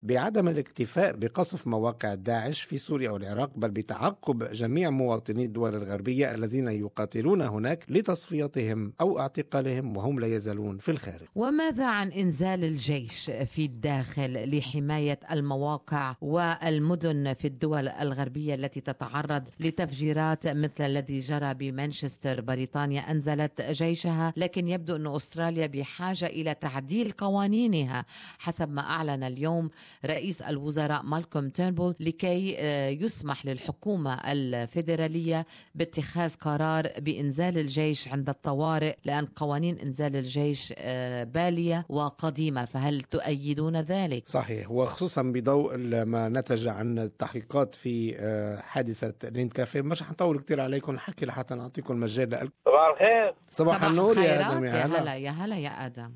بعدم الاكتفاء بقصف مواقع داعش في سوريا والعراق، بل بتعقب جميع مواطني الدول الغربية الذين يقاتلون هناك لتصفيتهم أو اعتقالهم وهم لا يزالون في الخارج. وماذا عن إنزال الجيش في الداخل لحماية المواقع والمدن في الدول الغربية التي تتعرض لتفجيرات مثل الذي جرى بمانشستر؟ بريطانيا أنزلت جيشها، لكن يبدو أن أستراليا بحاجة إلى تعديل قوانينها حسب ما أعلن اليوم رئيس الوزراء مالكوم تيرنبول، لكي يسمح للحكومة الفيدرالية باتخاذ قرار بإنزال الجيش عند الطوارئ، لأن قوانين إنزال الجيش بالية وقديمة. فهل تؤيدون ذلك؟ صحيح، وخصوصا بضوء ما نتج عن التحقيقات في حادثة ليند كافيه. مش حنطول كتير عليكم الحكي لحتى نعطيكم المجال. صباح الخير. صباح النور يا آدم. يا هلا يا هلا يا آدم.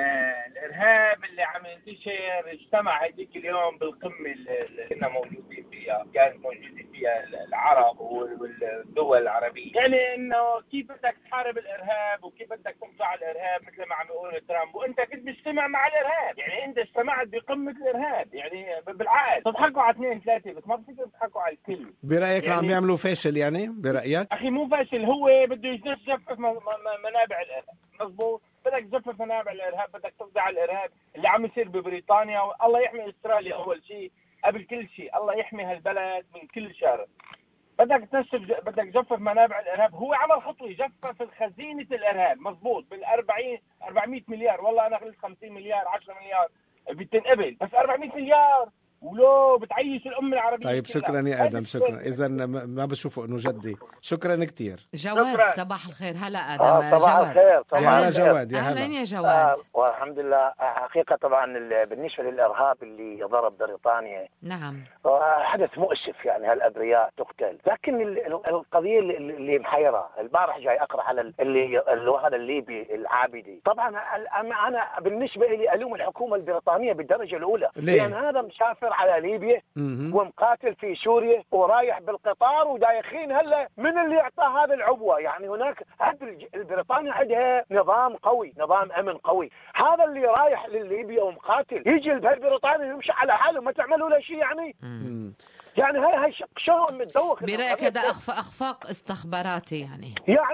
الإرهاب اللي عم ينتشر اجتمع هذيك اليوم بالقمة اللي كنا موجودين فيها، كانت موجودين فيها العرب والدول العربية. يعني إنه كيف بدك تحارب الإرهاب وكيف بدك تقطع الإرهاب مثل ما عم يقول ترامب، وأنت كنت بتجتمع مع الإرهاب. يعني أنت اجتمعت بقمة الإرهاب، يعني بالعقل تضحكوا على 2 3 بس ما بتصير تضحكوا على الكل. برأيك يعني عم يعملوا فاشل؟ يعني برأيك؟ أخي مو فاشل، هو بده يجفف منابع الإرهاب. مظبوط، بدك تجفف منابع الارهاب، بدك تقضي على الارهاب اللي عم يصير ببريطانيا. الله يحمي استراليا اول شيء قبل كل شيء، الله يحمي هالبلد من كل شر. بدك بدك تجفف منابع الارهاب. هو عمل خطوه جفف خزينه الارهاب، مزبوط، بال40 400 مليار. والله انا قلت 50 مليار 10 مليار بتنقبل، بس 400 مليار ولو بتعيش الأمة العربية. طيب شكرا يا آدم، شكرا. إذا ما بشوفه إنه جدي. شكرا كتير. جواد شكرا. صباح الخير. هلا آدم. صباح الخير. يا هلا جواد. يا أهلا هلا يا جواد. والحمد لله. حقيقة طبعا بالنسبة للإرهاب اللي ضرب بريطانيا، نعم، حدث مؤسف، يعني هالأبرياء تقتل. لكن القضية اللي محيرة، البارح جاي أقرأ على هذا الليبي العابدي. طبعا أنا بالنسبة لي ألوم الحكومة البريطانية بالدرجة الأولى، لأن هذا مسافر على ليبيا ومقاتل في سوريا ورايح بالقطار ودايخين. هلا من اللي اعطاه هذا العبوه؟ يعني هناك البريطانيا عندها نظام قوي، نظام امن قوي. هذا اللي رايح لليبيا ومقاتل يجي البريطاني يمشي على حاله، ما تعملوا له شيء يعني. يعني هاي شلون متدوخ؟ برأيك هذا اخفاق استخباراتي يعني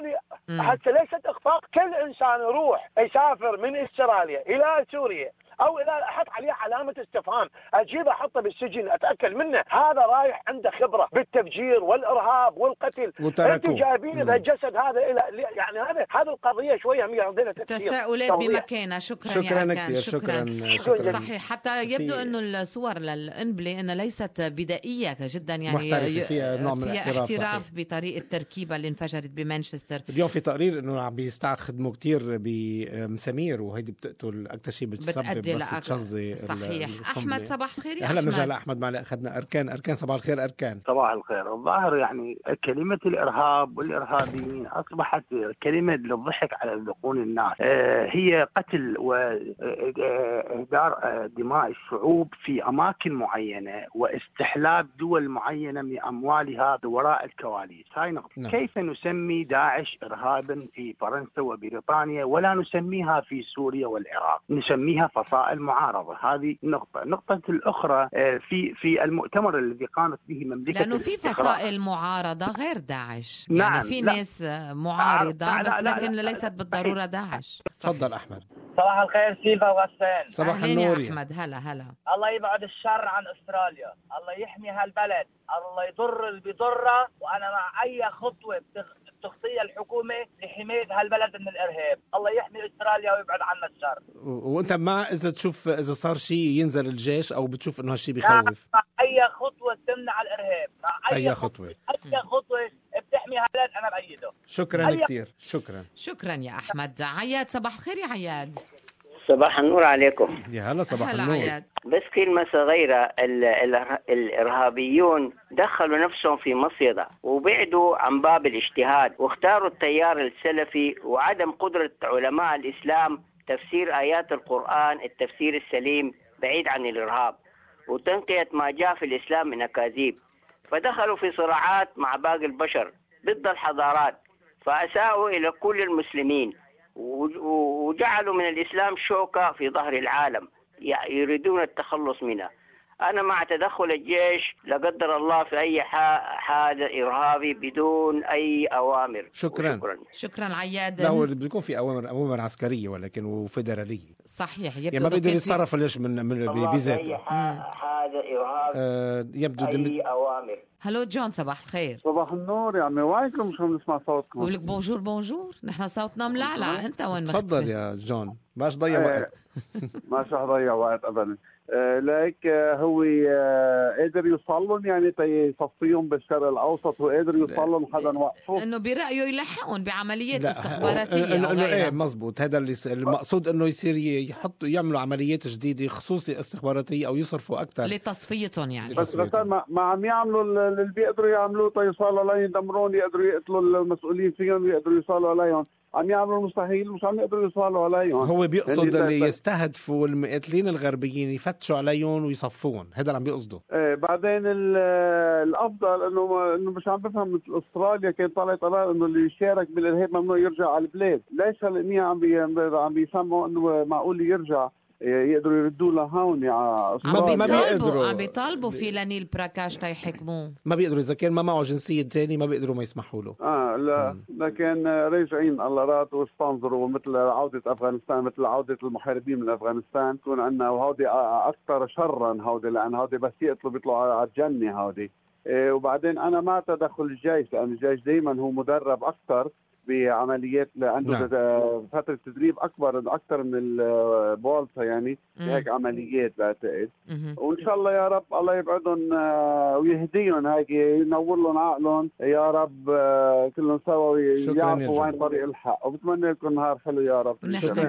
حتى ليست اخفاق. كل انسان يروح يسافر من استراليا الى سوريا او اذا احط عليه علامه استفهام، اجيبه احطه بالسجن اتاكد منه هذا رايح عنده خبره بالتفجير والارهاب والقتل، انتم جايبين بهالجسد هذا الى يعني هذه القضيه شويه عندنا تساؤلات بمكانها. شكرا كثير. شكرا. صحيح، حتى يبدو انه الصور للانبلي انها ليست بدائيه جدا، يعني فيها نوع من احتراف بطريقه التركيبه اللي انفجرت بمانشستر. اليوم في تقرير انه عم بيستخدموا كثير بمسامير، وهيدي بتقتل اكثر شيء بتسبب صحيح. أحمد صباح الخير. هلا بنرجع لأحمد. معنا أخذنا أركان. صباح الخير أركان. صباح الخير. الظاهر يعني كلمة الإرهاب والإرهابيين أصبحت كلمة للضحك على ذقون الناس. هي قتل وإهدار دماء الشعوب في أماكن معينة واستحلاب دول معينة من أموالها وراء الكواليس. هاي نقطة. كيف نسمي داعش إرهابا في فرنسا وبريطانيا ولا نسميها في سوريا والعراق؟ نسميها فصائل معارضة. هذه النقطة الأخرى في المؤتمر الذي قامت به مملكة، لأنه في فصائل معارضة غير داعش. يعني في ناس معارضة بس لكن ليست بالضرورة داعش. تفضل أحمد. صباح الخير سيفا وغسان. صباح النور يا أحمد. هلا. الله يبعد الشر عن أستراليا، الله يحمي هالبلد، الله يضر اللي بيضره. وأنا مع أي خطوة تخطيها الحكومة لحماية هالبلد من الإرهاب. الله يحمي أستراليا ويبعد عنا الشر. وأنت مع إذا صار شيء ينزل الجيش، أو بتشوف إنه هالشيء بيخوف؟ مع أي خطوة تمنع الإرهاب، مع أي خطوة بتحمي هالبلد أنا بأيده. شكرا كثير. شكرا يا أحمد. عياد صباح الخير يا عياد. صباح النور عليكم. يا هلا صباح النور. عياد. بس كلمة صغيرة، الإرهابيون دخلوا نفسهم في مصيدة وبعدوا عن باب الاجتهاد واختاروا التيار السلفي وعدم قدرة علماء الإسلام تفسير آيات القرآن التفسير السليم بعيد عن الإرهاب وتنقية ما جاء في الإسلام من أكاذيب، فدخلوا في صراعات مع باقي البشر ضد الحضارات، فأساءوا إلى كل المسلمين وجعلوا من الإسلام شوكة في ظهر العالم يريدون التخلص منها. أنا مع تدخل الجيش لا قدر الله في أي حادث إرهابي بدون أي أوامر. شكرا عياد. لا، هو بيكون في أوامر عسكرية ولكن وفيدرالية. صحيح. يعني ما بيقدر يتصرف ليش بذاته. أي حادث إرهابي يبدو أي أوامر. هلو جون، صباح الخير. صباح النور يا عمي، وينكم؟ مش عم نسمع صوتكم. بقول لك بونجور. نحن صوتنا ملعلع، انت وين مختفي؟ تفضل يا جون، باش ضيع وقت. ما ضيع وقت ابدا. لك هو قادر يوصلهم يعني يصفيهم بالشرق الاوسط، وقادر يوصلهم حدا وقفه انه برايه يلحقهم بعمليات استخباراتيه. ايه مزبوط، هذا اللي المقصود، انه يصير يعملوا عمليات جديده خصوصي استخباراتيه او يصرفوا اكثر لتصفيتهم يعني. بس ما عم يعملوا اللي بيقدروا يعملوه يوصلوا عليهم، يدمرون، يقدروا يقتلوا المسؤولين فيهم، يقدروا يوصلوا عليهم. عم يعملوا المستحيل، مش عم يقدروا يوصلوا عليهم. هو بيقصد اللي يستهدفوا المقاتلين الغربيين يفتشوا عليهم ويصفوهم، هذا اللي عم بيقصده. بعدين الافضل انه مش عم بفهم، مثل استراليا كان طالع قرار انه اللي يشارك بالارهاب ممنوع يرجع على البلاد. ليش هالقنية عم بيسموا انه معقول يرجع، يقدروا يردوا لهون يا ما بيطالبوا في لنيل براكاش تيحكموه. ما بيقدروا، اذا كان ما معه جنسيه ثانيه ما بيقدروا، ما يسمحوا له. لا لكن راجعين الله رات واستنظروا، مثل عوده افغانستان، مثل عوده المحاربين من افغانستان تكون عندنا، وهودي اكثر شرا هودي، لان هودي بس يقتلوا بيطلعوا على الجنه هودي. وبعدين انا مع تدخل الجيش، لان الجيش دائما هو مدرب اكثر بعمليات، عنده فترة تدريب أكثر من البولتا يعني هيك عمليات بعتقد. وإن شاء الله يا رب الله يبعدهم ويهديهم، هيك ينور لهم عقلهم يا رب، كلهم سوا يعرفوا وين طريق الحق. وبتمنى لكم نهار حلو يا رب.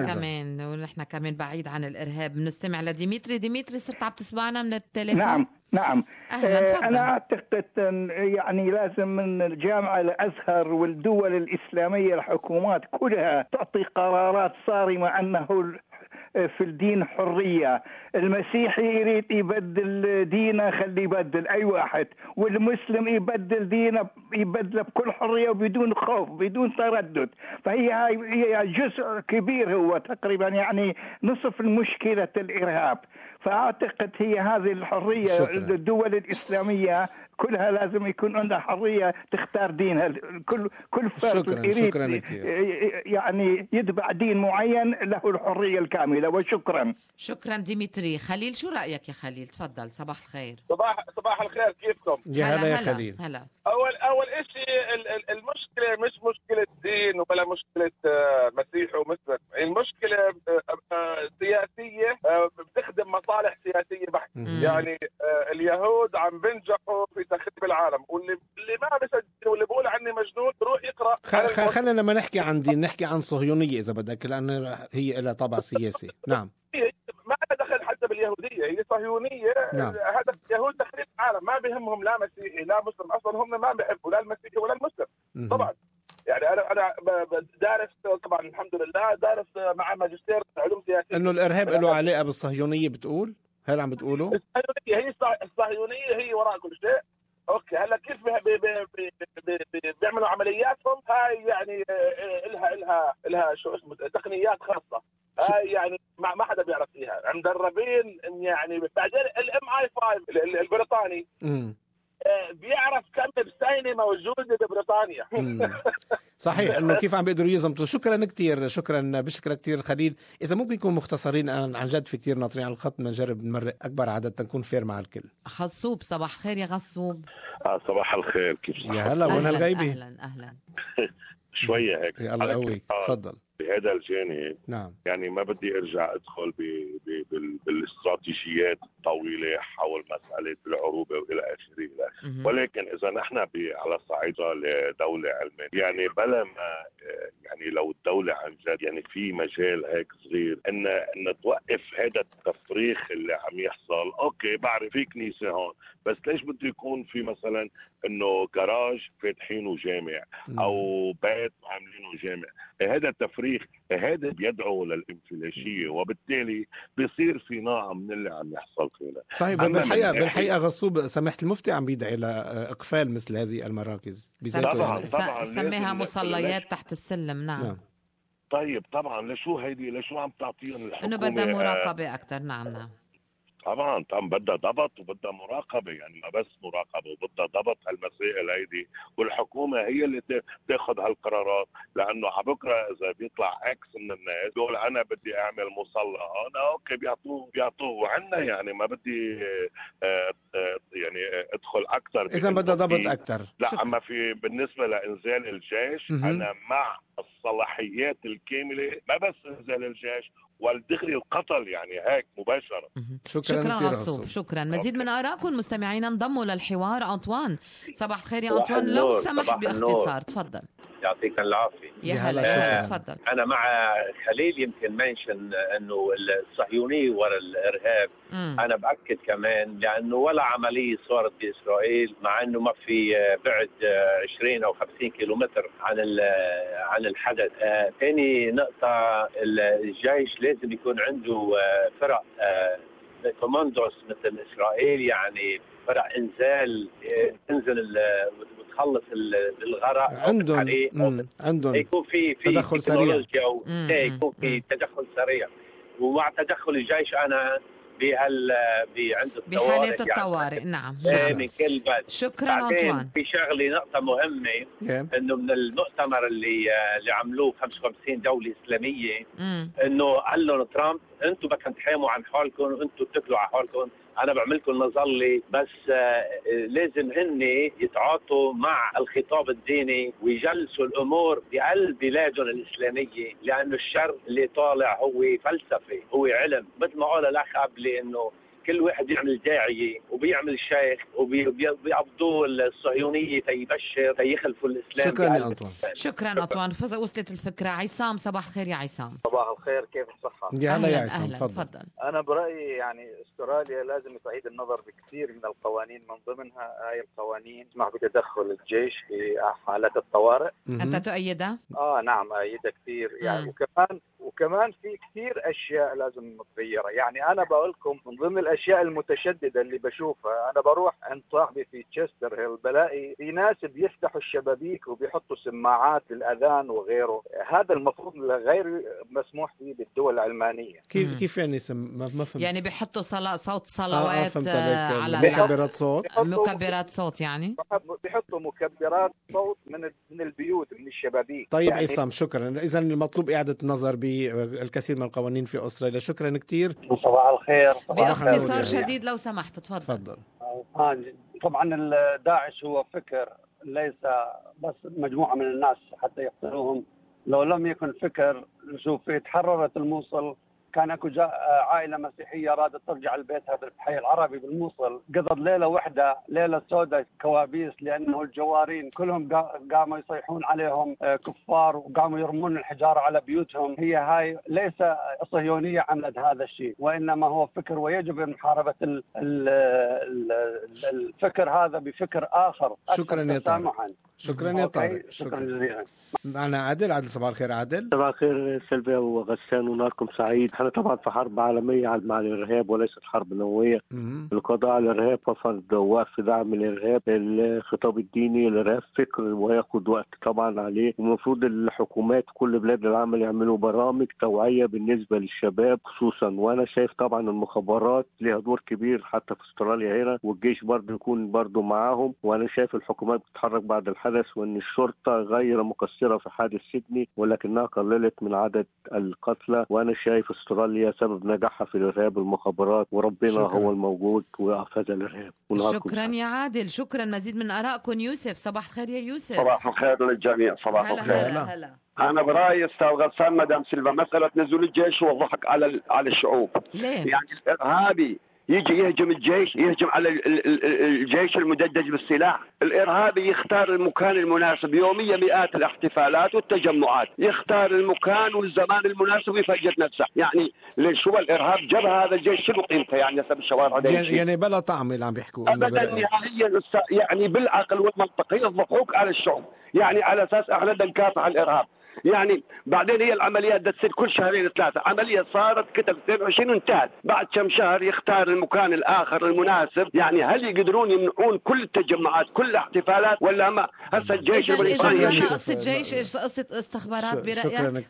ونحن كمان بعيد عن الإرهاب. بنستمع لديمتري. صرت عم تسمعنا من التليفون؟ نعم. أهلا، أنا أعتقد يعني لازم من الجامعة الأزهر والدول الإسلامية الحكومات كلها تعطي قرارات صارمة أنه في الدين حرية. المسيحي يريد يبدل دينه خليه يبدل أي واحد، والمسلم يبدل دينه يبدله بكل حرية وبدون خوف بدون تردد. فهي جزء كبير، هو تقريبا يعني نصف المشكلة الإرهاب. فأعتقد هي هذه الحرية. الدول الإسلامية كلها لازم يكون عندها حرية تختار دينها. كل فرد يريد يعني يتبع دين معين له الحرية الكاملة. وشكرا. شكرا ديمتري. خليل، شو رأيك يا خليل؟ تفضل. صباح الخير. صباح الخير، كيفكم؟ هلا يا خليل. هلا. أول شيء المشكلة مش مشكلة دين ولا مشكلة مسيحي ومسلم، المشكلة سياسية بتخدم مصالح سياسية بحت. يعني اليهود عم بنجحوا في تخريب العالم، واللي ما بيصدق واللي بيقول عني مجنون روح يقرأ. خلينا ما نحكي عن دين، نحكي عن صهيونية إذا بدك، لأن هي لها طابع سياسي. نعم، ما دخل حتى باليهودية، هي صهيونية. نعم. هذا اليهود تخريب العالم، ما بيهمهم لا مسيحي لا مسلم، أصلا هم ما بيحبوا لا المسيحي ولا المسلم. طبعا يعني أنا دارس، طبعا الحمد لله دارس مع ماجستير علوم سياسية. إنه الإرهاب له علاقة بالصهيونية، بتقول هل عم بتقولوا؟ الصهيونية هي وراء كل شيء. اوكي، هلا كيف بيعملوا عملياتهم هاي يعني لها شو اسمه تقنيات خاصه، هاي يعني ما حدا بيعرف فيها، مدربين يعني. بعدين MI5 البريطاني بيعرف كم بسينة موجودة ببريطانيا. صحيح، انه كيف عم بيقدروا يزمتوا. شكرا كتير، بشكرك كتير خليل. اذا ممكن يكون مختصرين، عن جد في كتير ناطرين على الخط، بنجرب نمرق اكبر عدد تنكون فير مع الكل. غصوب، صباح الخير يا غصوب. صباح الخير، كيف صحتك؟ يا هلا، وين الغيبي؟ اهلا. شوية هيك. يا الله قويك، تفضل. بهذا الجانب نعم، يعني ما بدي ارجع ادخل بالاستراتيجيات الطويله حول مساله العروبه والى اخره ولكن اذا نحن على صعيدة لدوله علميه، يعني بلا ما يعني لو الدوله عن جد يعني في مجال هيك صغير ان توقف هذا التفريخ اللي عم يحصل. اوكي، بعرف في كنيسه هون، بس ليش بده يكون في مثلا انه جراج فاتحينه جامع او بيت عاملينه جامع؟ هذا التفريخ هذا بيدعو للانفلاشيه، وبالتالي بيصير في نوع من اللي عم يحصل فينا. صحيح. بالحقيقه غصوب سماحه المفتي عم بيدعي لاقفال مثل هذه المراكز طبعا سميها مصليات تحت السلم. نعم. طيب طبعا لشو عم تعطيهم الحكومه؟ انه بدها مراقبه اكثر. نعم. طبعا بدها ضبط وبدها مراقبه، يعني ما بس مراقبه وبدها ضبط هالمسائل هيدي، والحكومه هي اللي تاخذ هالقرارات. لانه على بكره اذا بيطلع اكس من الناس يقول انا بدي اعمل مصلى، انا اوكي بيعطوه وعندنا، يعني ما بدي يعني ادخل اكثر. اذا بدها ضبط اكثر. لا اما في بالنسبه لانزال الجيش انا مع الصلاحيات الكامله، ما بس انزال الجيش والدغري القتل، يعني هيك مباشرة. شكرا عصوب، شكرا. مزيد من آرائكم مستمعينا انضموا للحوار. أنطوان، صباح الخير يا أنطوان، لو سمحت باختصار تفضل. يعطيك العافية. يا هلا، تفضل. أنا مع خليل يمكن منشن أنه الصهيونية وراء الإرهاب. أنا بأكد كمان لأنه ولا عملية صارت بإسرائيل، مع أنه ما في بعد 20 أو 50 كيلومتر عن الحدث. ثاني نقطة، الجيش لازم يكون عنده فرق كوماندوس مثل إسرائيل، يعني فرق إنزال تنزل وتخلص الغرق. عندهم يكون في تدخل سريع، يكون في تدخل سريع. ومع تدخل الجيش أنا عند بحالة الطوارئ. نعم من كل بلد. شكرا أنطوان. في شغلة نقطة مهمة، إنه من المؤتمر اللي عملوه 55 دولة إسلامية، إنه قال لهم ترامب أنتم بدكم تحاموا عن حالكم وأنتم بتاكلوا على حالكم، أنا بعملكم مظلة، بس لازم هن يتعاطوا مع الخطاب الديني ويجلسوا الأمور بقلب بلادهم الإسلامية، لأنه الشر اللي طالع هو فلسفة، هو علم. مثل ما قال الأخ قبلي إنه كل واحد يعمل داعية وبيعمل شيخ وبيقبضوا الصهيونية تيبشر تيخلفوا الإسلام. شكرا يا أنطوان. شكرا أنطوان، وصلت الفكرة. عصام، صباح الخير يا عصام. صباح الخير، كيف الصحة؟ يا هلا يا عصام، تفضل. أنا برأيي يعني استراليا لازم تعيد النظر بكثير من القوانين، من ضمنها هاي القوانين تسمح بتدخل الجيش في حالات الطوارئ. أنت تؤيدها؟ نعم أؤيدها كثير يعني. وكمان في كثير أشياء لازم متغيرة. يعني أنا بقول لكم من ضمن الأشياء المتشددة اللي بشوفها، أنا بروح عند صاحبي في تشستر هيل بلاقي في ناس بيفتحوا الشبابيك وبيحطوا سماعات للأذان وغيره. هذا المفروض غير مسموح به بالدول العلمانية. كيف يعني ما فهمت؟ يعني بيحطوا صوت صلوات على مكبرات صوت، مكبرات صوت، يعني بيحطوا مكبرات صوت من البيوت، من الشبابيك. طيب يعني عصام، شكرا. إذا المطلوب إعادة النظر بالكثير من القوانين في أستراليا. شكرا كثير. صباح الخير. باختصار شديد لو سمحت، تفضل. طبعا داعش هو فكر، ليس بس مجموعة من الناس حتى يقتلوهم. لو لم يكن فكر، شوف تحررت الموصل، كان اكو عائله مسيحيه رادت ترجع لبيتها بالحي العربي بالموصل، قضت ليله واحده، ليله سوداء كوابيس، لانه الجوارين كلهم قاموا يصيحون عليهم كفار، وقاموا يرمون الحجاره على بيوتهم. هي هاي ليس صهيونيه عملت هذا الشيء، وانما هو فكر، ويجب محاربه الفكر هذا بفكر اخر. شكرا يا طارق. شكرا يا طارق. شكرا جزيلا. معنا عادل. صباح الخير عادل. صباح الخير سلبي وغسان، ونهاركم سعيد. احنا طبعا في حرب عالميه مع الارهاب وليست حرب نوويه. القضاء على الارهاب وفرض وقف دعم الارهاب. الخطاب الديني الارهاب فكر وياخذ وقت طبعا عليه، ومفروض الحكومات كل بلاد العمل يعملوا برامج توعيه بالنسبه للشباب خصوصا. وانا شايف طبعا المخابرات لها دور كبير حتى في استراليا هنا، والجيش برضه يكون برضه معاهم. وانا شايف الحكومات بتتحرك بعد الحدث، وان الشرطه غير مقصره في حادث سيدني، ولكنها قللت من عدد القتلى. وانا شايف استراليا سبب نجاحها في الارهاب المخابرات، وربنا شكرا. هو الموجود ويقف هذا الارهاب. شكرا يا عادل، شكرا. مزيد من ارائكم. يوسف، صباح الخير يا يوسف. صباح الخير للجميع. صباح الخير. هلا. أنا برأيي أستاذ غسان مدام سيلفا، مسألة نزول الجيش هو الضحك على الشعوب. ليه؟ يعني الإرهابي يجي يهجم الجيش، يهجم على الجيش المدجج بالسلاح. الإرهابي يختار المكان المناسب. يوميا مئات الاحتفالات والتجمعات، يختار المكان والزمان المناسب ويفجر نفسه. يعني شو الإرهاب جاب هذا الجيش؟ شنو قيمته يعني حسب الشوارع؟ يعني بلا طعم اللي عم بيحكوا أبدا نهائيا. يعني بالعقل والمنطق يضحوك على الشعوب، يعني على أساس احنا بدنا نكافح الإرهاب. يعني بعدين هي العمليات بدها تصير كل شهرين ثلاثة. عملية صارت كتب 22 وانتهت، بعد كم شهر يختار المكان الآخر المناسب. يعني هل يقدرون يمنعون كل التجمعات كل الاحتفالات ولا ما؟ هسه الجيش إذا قصة جيش قصة استخبارات برأيك؟ شكرا كثير.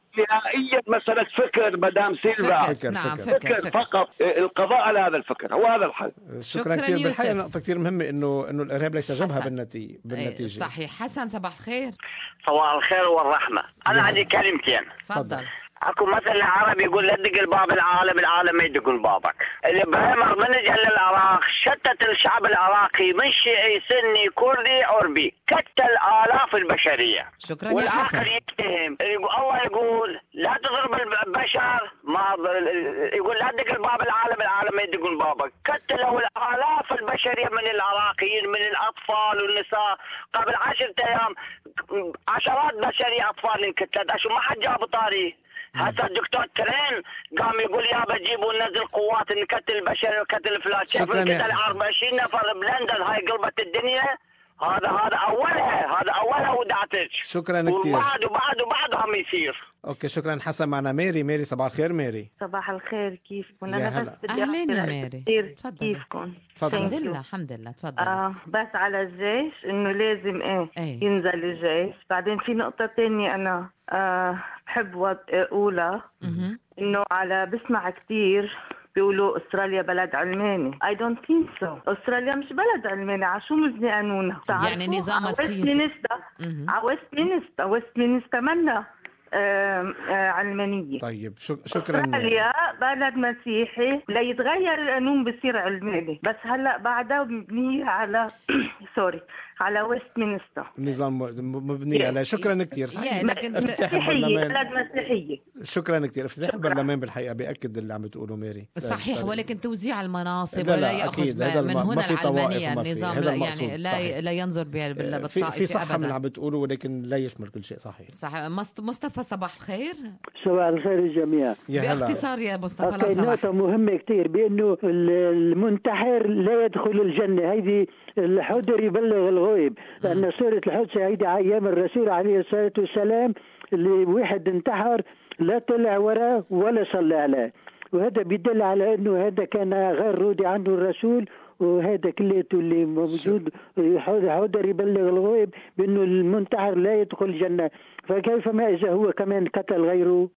نهائيا مسألة فكر مدام سيلفا. فكر فقط، القضاء على هذا الفكر هو هذا الحل. شكرا كثير. بالحقيقة نقطة كثير مهمة إنه الإرهاب ليس جبهة بالنتيجة. صحيح. حسن صباح الخير. صباح الخير والرحمة. أنا عندي كلمتين. تفضل. اكو مثل عربي يقول لا تدق الباب العالم ما يدق بابك. الابهامر من اجى للعراق شتت الشعب العراقي من شيعي سني كردي عربي، قتل الاف البشريه. شكرا يا حسن. والاخر يتهم الله يقول لا تضرب البشر، ما يقول لا تدق الباب العالم ما يدق بابك. قتلوا الالاف البشريه من العراقيين، من الاطفال والنساء. قبل 10 ايام عشرات بشريه اطفال انقتلت، شو ما حد جاب طاري. هسه الدكتور ترين قام يقول يابا جيبوا ننزل قوات نقتل البشر وقتل فلان. كيف قتل 24 نفر بلندن، هاي قلبت الدنيا. هذا اولها ودعتك. شكرا كثير. وبعد هم يصير. اوكي شكرا حسن. معنا ميري. صباح الخير ميري. صباح الخير، كيفكم؟ انا بس بدي اهلين يا ميري. كيفكم؟ الحمد لله تفضل. بس على الجيش انه لازم ينزل الجيش. بعدين في نقطة تانية انا بحب اقولها، انه بسمع كتير بيقولوا استراليا بلد علماني. I don't think so. استراليا مش بلد علماني. عشو مزني قانونها؟ يعني نظام السياسي. ويستمنستر منا علمانية. طيب شكرا. استراليا بلد مسيحي، لا يتغير القانون بصير علماني، بس هلا بعدها مبنية على على ويستمنستر، نظام مبني على. شكرا كثير. صحيح. بلد مسيحية. شكرا كثير. افتتاح البرلمان بالحقيقة بيأكد اللي عم بتقوله ميري. صحيح. ولكن توزيع المناصب ولا يأخذ من هنا العلمانية النظام، يعني لا ينظر بالطائفة. في صح من اللي عم بتقوله، ولكن لا يشمل كل شيء. صحيح. مصطفى صباح الخير. صباح الخير الجميع. باختصار يا مصطفى لو سمحت. نقطة مهمة كتير، بأنه المنتحر لا يدخل الجنة. هيدي الحذر يبلغ الغيب، لأن سورة الحدث هيدي أيام الرسول عليه الصلاة والسلام، اللي واحد انتحر لا طلع وراه ولا صلى عليه، وهذا بيدل على أنه هذا كان غير راضي عنه الرسول. وهذا كليته اللي موجود حذر يبلغ الغيب بأنه المنتحر لا يدخل الجنة، فكيف ما إذا هو كمان قتل غيره.